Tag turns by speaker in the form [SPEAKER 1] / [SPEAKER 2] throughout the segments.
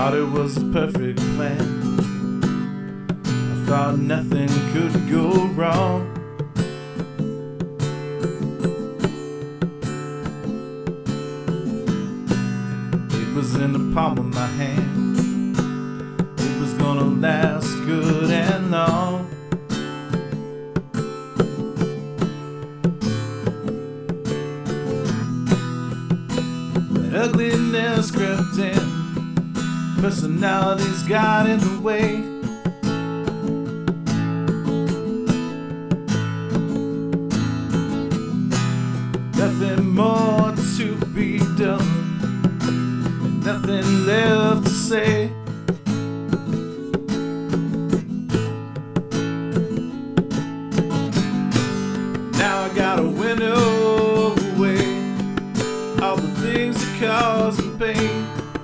[SPEAKER 1] thought it was a perfect plan. I thought nothing could go wrong. It was in the palm of my hand. It was gonna last good and long. But ugliness crept in. Personalities got in the way. Nothing more to be done, and nothing left to say. Now I gotta winnow away all the things that cause me pain.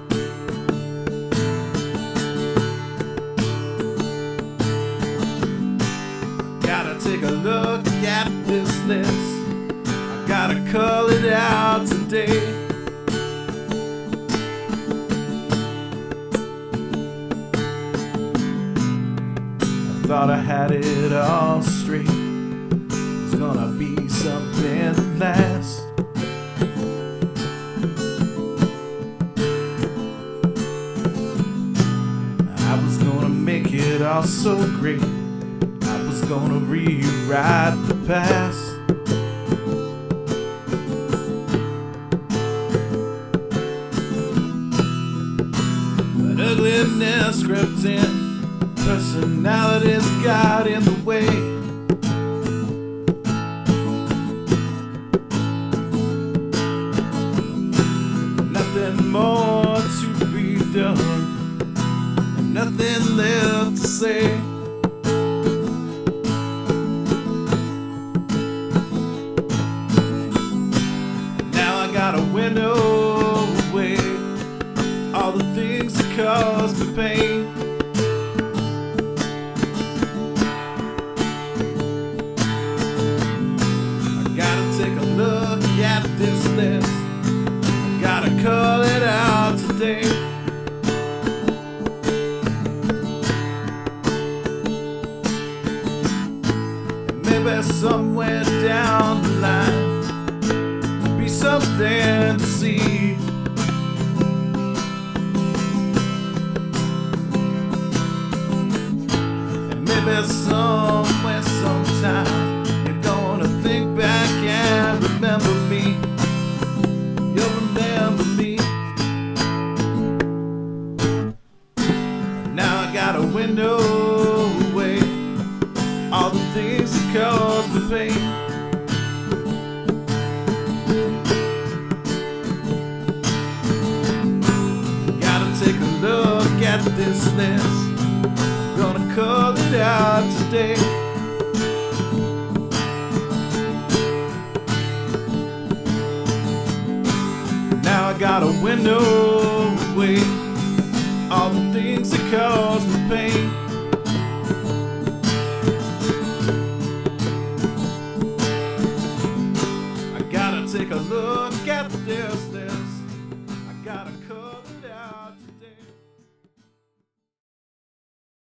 [SPEAKER 1] Take a look at this list. I gotta call it out today. I thought I had it all straight. It was gonna be something that lasts. I was gonna make it all so great. Gonna rewrite the past. But ugliness crept in. Personalities got in the way. Nothing more to be done, and nothing left to say. Gotta winnow away all the things that cause me pain. I gotta take a look at this list. I gotta call it out today. And maybe somewhere down the line something to see. And maybe somewhere, sometime, you're gonna think back and remember me. You'll remember me. Now I got a window away all the things that cause me pain. Take a look at this list. I'm gonna call it out today. Now I got a window away all the things that cause me pain.